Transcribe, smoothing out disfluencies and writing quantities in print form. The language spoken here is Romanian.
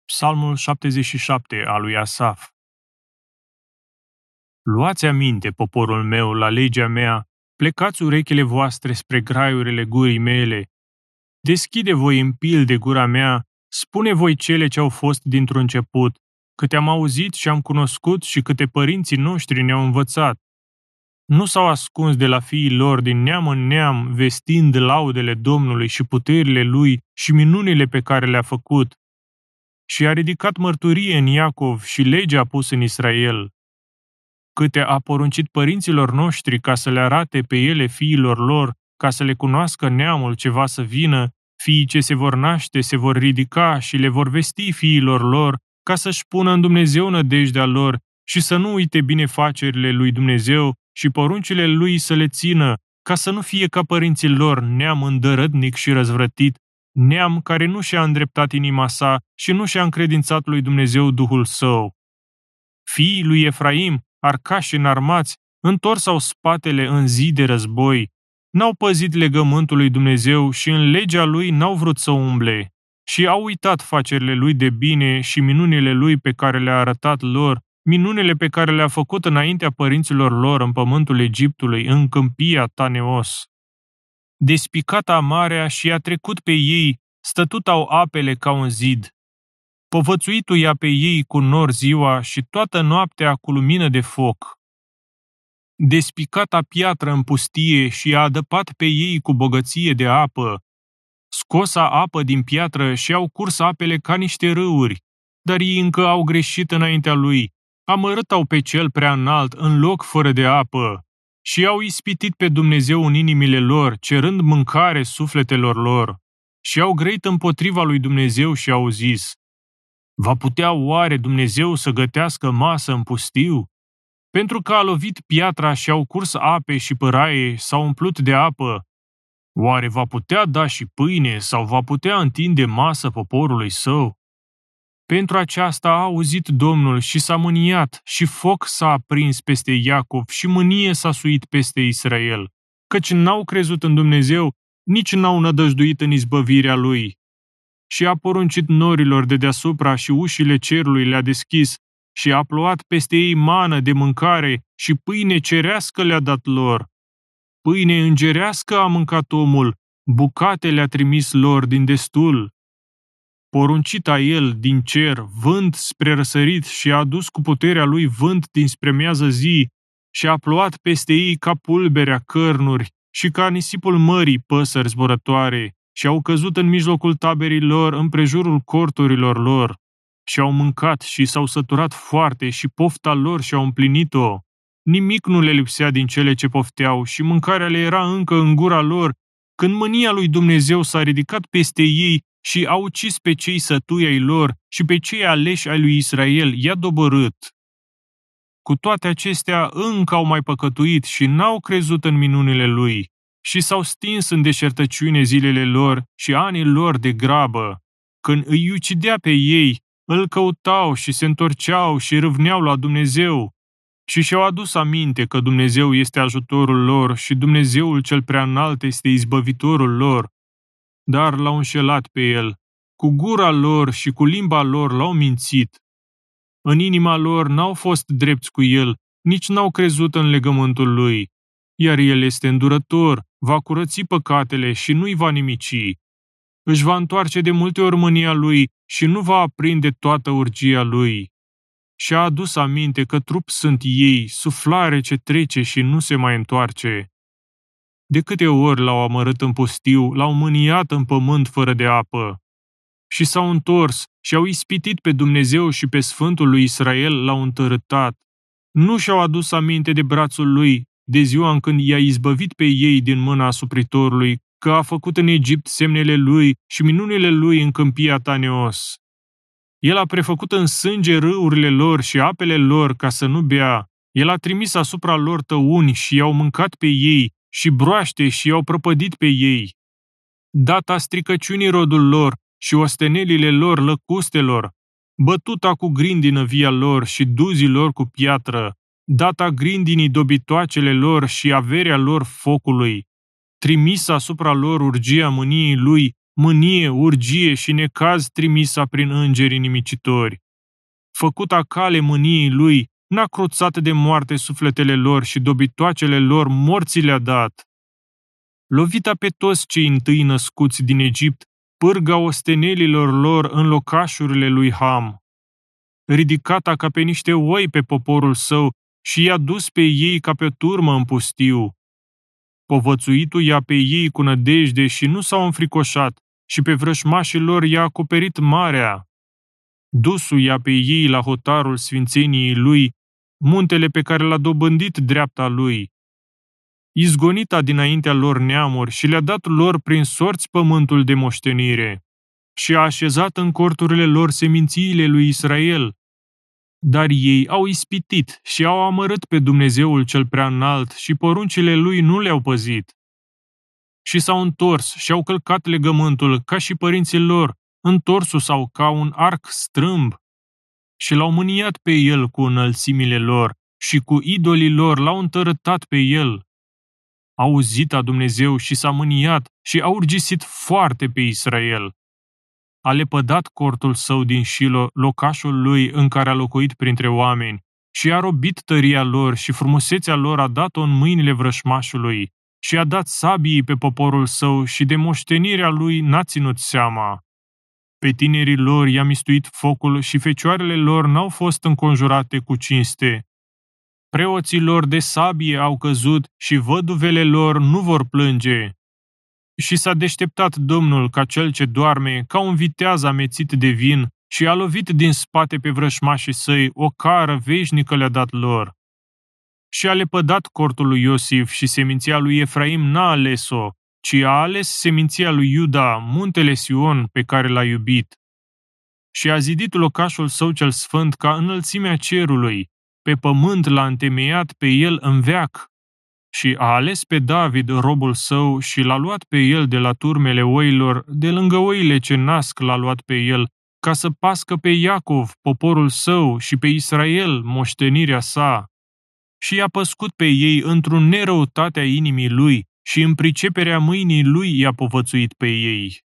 Psalmul 77 al lui Asaf. Luați aminte, poporul meu, la legea mea, plecați urechile voastre spre graiurile gurii mele. Deschide voi în pilde gura mea, spune voi cele ce au fost dintr-un început, câte am auzit și am cunoscut și câte părinții noștri ne-au învățat. Nu s-au ascuns de la fiii lor din neam în neam, vestind laudele Domnului și puterile Lui și minunile pe care le-a făcut. Și a ridicat mărturie în Iacov și legea a pus în Israel. Câte a poruncit părinților noștri ca să le arate pe ele fiilor lor, ca să le cunoască neamul ce va să vină, fiii ce se vor naște se vor ridica și le vor vesti fiilor lor, ca să-și pună în Dumnezeu nădejdea lor și să nu uite binefacerile lui Dumnezeu și poruncile lui să le țină, ca să nu fie ca părinții lor, neam îndărătnic și răzvrătit, neam care nu și-a îndreptat inima sa și nu și-a încredințat lui Dumnezeu Duhul Său. Fiii lui Efraim, arcași înarmați, întorsau spatele în zi de război, n-au păzit legământul lui Dumnezeu și în legea lui n-au vrut să umble, și au uitat facerile lui de bine și minunile lui pe care le-a arătat lor, minunile pe care le-a făcut înaintea părinților lor în pământul Egiptului, în câmpia Taneos. Despicata marea și a trecut pe ei, stătutau apele ca un zid. Povățuitul ia pe ei cu nor ziua și toată noaptea cu lumină de foc. Despicata piatră în pustie și a adăpat pe ei cu bogăție de apă. Scosa apă din piatră și au curs apele ca niște râuri, dar ei încă au greșit înaintea lui. Amărât-au pe cel prea înalt în loc fără de apă și au ispitit pe Dumnezeu în inimile lor, cerând mâncare sufletelor lor. Și au grăit împotriva lui Dumnezeu și au zis: va putea oare Dumnezeu să gătească masă în pustiu? Pentru că a lovit piatra și au curs ape și păraie, s-au umplut de apă. Oare va putea da și pâine sau va putea întinde masă poporului său? Pentru aceasta a auzit Domnul și s-a mâniat și foc s-a aprins peste Iacov și mânie s-a suit peste Israel, căci n-au crezut în Dumnezeu, nici n-au nădăjduit în izbăvirea Lui. Și a poruncit norilor de deasupra și ușile cerului le-a deschis și a plouat peste ei mană de mâncare și pâine cerească le-a dat lor. Pâine îngerească a mâncat omul, bucate le-a trimis lor din destul. Poruncit a el din cer vânt spre răsărit și a adus cu puterea lui vânt dinspre miază zi și a plouat peste ei ca pulberea cărnuri și ca nisipul mării păsări zburătoare. Și au căzut în mijlocul taberii lor, împrejurul corturilor lor, și au mâncat și s-au săturat foarte și pofta lor și-au împlinit-o. Nimic nu le lipsea din cele ce pofteau și mâncarea le era încă în gura lor, când mânia lui Dumnezeu s-a ridicat peste ei și a ucis pe cei sătui ai lor și pe cei aleși ai lui Israel i-a doborât. Cu toate acestea încă au mai păcătuit și n-au crezut în minunile lui. Și s-au stins în deșertăciune zilele lor și anii lor de grabă. Când îi ucidea pe ei, îl căutau și se întorceau și râvneau la Dumnezeu. Și și-au adus aminte că Dumnezeu este ajutorul lor și Dumnezeul cel preaînalt este izbăvitorul lor. Dar l-au înșelat pe el. Cu gura lor și cu limba lor l-au mințit. În inima lor n-au fost drepți cu el, nici n-au crezut în legământul lui. Iar el este îndurător, va curăți păcatele și nu-i va nimici. Își va întoarce de multe ori mânia lui și nu va aprinde toată urgia lui. Și-a adus aminte că trup sunt ei, suflare ce trece și nu se mai întoarce. De câte ori l-au amărât în pustiu, l-au mâniat în pământ fără de apă. Și s-au întors și au ispitit pe Dumnezeu și pe Sfântul lui Israel l-au întărâtat. Nu și-au adus aminte de brațul lui, de ziua în când i-a izbăvit pe ei din mâna asupritorului, că a făcut în Egipt semnele lui și minunile lui în câmpia Taneos. El a prefăcut în sânge râurile lor și apele lor ca să nu bea. El a trimis asupra lor tăuni și i-au mâncat pe ei și broaște și i-au prăpădit pe ei. Data stricăciunii rodul lor și ostenelile lor lăcustelor, bătuta cu grindină via lor și duzii lor cu piatră, data grindinii dobitoacele lor și averea lor focului, trimis asupra lor urgia mâniei lui, mânie, urgie și necaz trimisa prin îngerii nimicitori. Făcuta cale mâniei lui, n-a cruțat de moarte sufletele lor și dobitoacele lor morții le-a dat. Lovita pe toți cei întâi născuți din Egipt, pârga ostenelilor lor în locașurile lui Ham. Ridicata ca pe niște oi pe poporul său și i-a dus pe ei ca pe o turmă în pustiu. Povățuitul i-a pe ei cu nădejde și nu s-au înfricoșat și pe vrășmașii lor i-a acoperit marea. Dusul i-a pe ei la hotarul sfințeniei lui, muntele pe care l-a dobândit dreapta lui. Izgonita dinaintea lor neamuri și le-a dat lor prin sorți pământul de moștenire și a așezat în corturile lor semințiile lui Israel. Dar ei au ispitit și au amărât pe Dumnezeul cel prea înalt și poruncile lui nu le-au păzit. Și s-au întors și au călcat legământul ca și părinții lor, întorsul sau ca un arc strâmb. Și l-au mâniat pe el cu înălțimile lor și cu idolii lor l-au întărătat pe el. A auzit a Dumnezeu și s-a mâniat și a urgisit foarte pe Israel. A lepădat cortul său din Șilo, locașul lui în care a locuit printre oameni, și a robit tăria lor și frumusețea lor a dat-o în mâinile vrășmașului și a dat sabii pe poporul său și de moștenirea lui n-a ținut seama. Pe tinerii lor i-a mistuit focul și fecioarele lor n-au fost înconjurate cu cinste. Preoții lor de sabie au căzut și văduvele lor nu vor plânge. Și s-a deșteptat Domnul ca cel ce doarme, ca un viteaz amețit de vin, și a lovit din spate pe vrășmașii săi, o cară veșnică le-a dat lor. Și a lepădat cortul lui Iosif și seminția lui Efraim n-a ales-o, ci a ales seminția lui Iuda, muntele Sion, pe care l-a iubit. Și a zidit locașul său cel sfânt ca înălțimea cerului, pe pământ l-a întemeiat pe el în veac. Și a ales pe David, robul său, și l-a luat pe el de la turmele oilor, de lângă oile ce nasc l-a luat pe el, ca să pască pe Iacov, poporul său, și pe Israel, moștenirea sa. Și i-a păscut pe ei într-un nerăutatea inimii lui și în priceperea mâinii lui i-a povățuit pe ei.